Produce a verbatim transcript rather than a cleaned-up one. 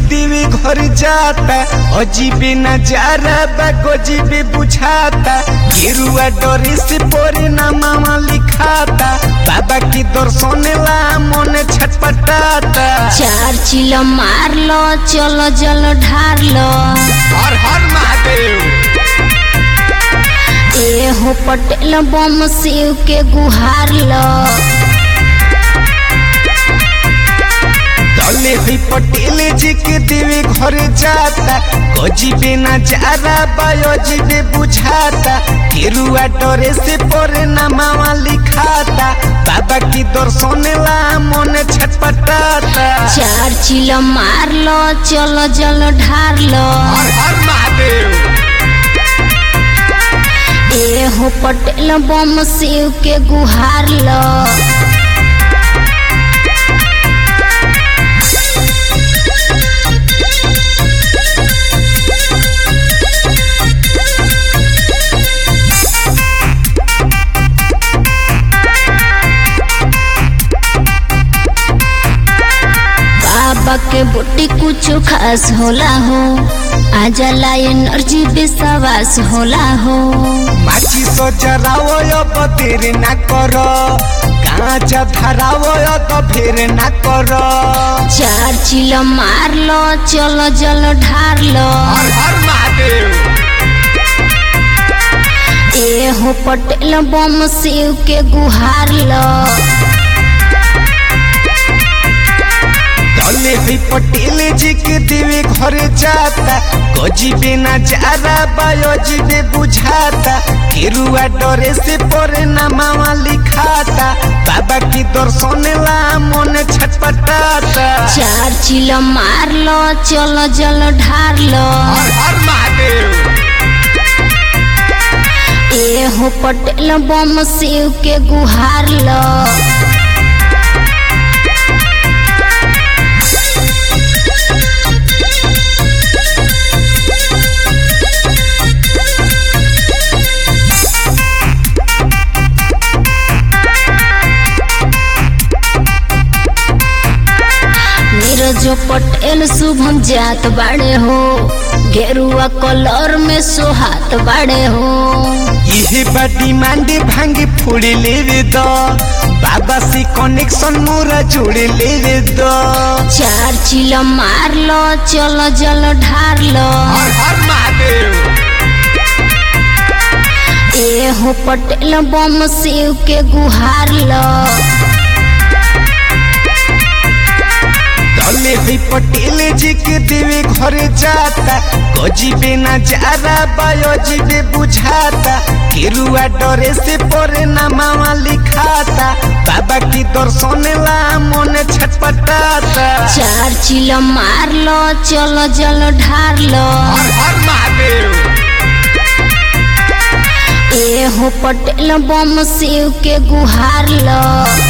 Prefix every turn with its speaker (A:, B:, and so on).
A: देवी घर जाता अजीबे नजारा बा गजीबे बुझाता गेरुआ डरे से परे नामा लिखाता बाबा की दर्शन ला मन छटपटाता।
B: चार चिलो मार लो चलो जल ढार लो
A: हर हर महादेव।
B: ए हो पटेल बम शिव के गुहार लो
A: दले हुई पटेल जी के देवी घर जाता गजीबे नजारा बायोजीबे बुझाता गेरुआ डरे से परे नामा लिखाता बाबा की दर्शन ला मन छटपटाता।
B: चार चिलो मार लो चलो जल ढार लो
A: हर हर महादेव।
B: ए हो पटेल बम शिव के गुहार लो बाबा के बुट्टी कुछ खास होला हो आजला एनर्जी विश्वास होला हो।
A: माची सो जरावो अब देर ना करो कांचा धरावो तो फिर ना करो।
B: चार चिलो मार लो चलो जल ढार लो
A: हर हर महादेव।
B: ए हो पटेल बम शिव के गुहार लो
A: दले हुई पटेल जी के देवी घर जाता गजीबे नजारा बायोजीबे बुझाता गेरुआ डरे से परे नामा लिखाता बाबा की दर्शन ला मन छटपटाता।
B: चार चिलो मार लो चलो जल ढार लो
A: हर हर महादेव।
B: ए हो पटेल बम शिव के गुहार लो जो पटेल शुभम जात बाड़े हो गेरुआ कलर में सोहात बाड़े हो।
A: यही बड़ी मांडी भांगी फूड़ी ले दो बाबा से कनेक्शन मोरा जोड़े ले दो।
B: चार चिलो मार लो चलो जल ढार लो
A: हर हर महादेव।
B: ए हो पटेल बम शिव के गुहार लो
A: दले हुई पटेल जी के देवी घर जाता गजीबे नजारा बायोजीबे बुझाता गेरुआ डरे से परे नामा लिखाता बाबा की दर्शन ला मन छटपटाता।
B: चार चिलो मार लो चलो जल ढार लो
A: हर हर महादेव।
B: ए हो पटेल बम शिव के गुहार लो।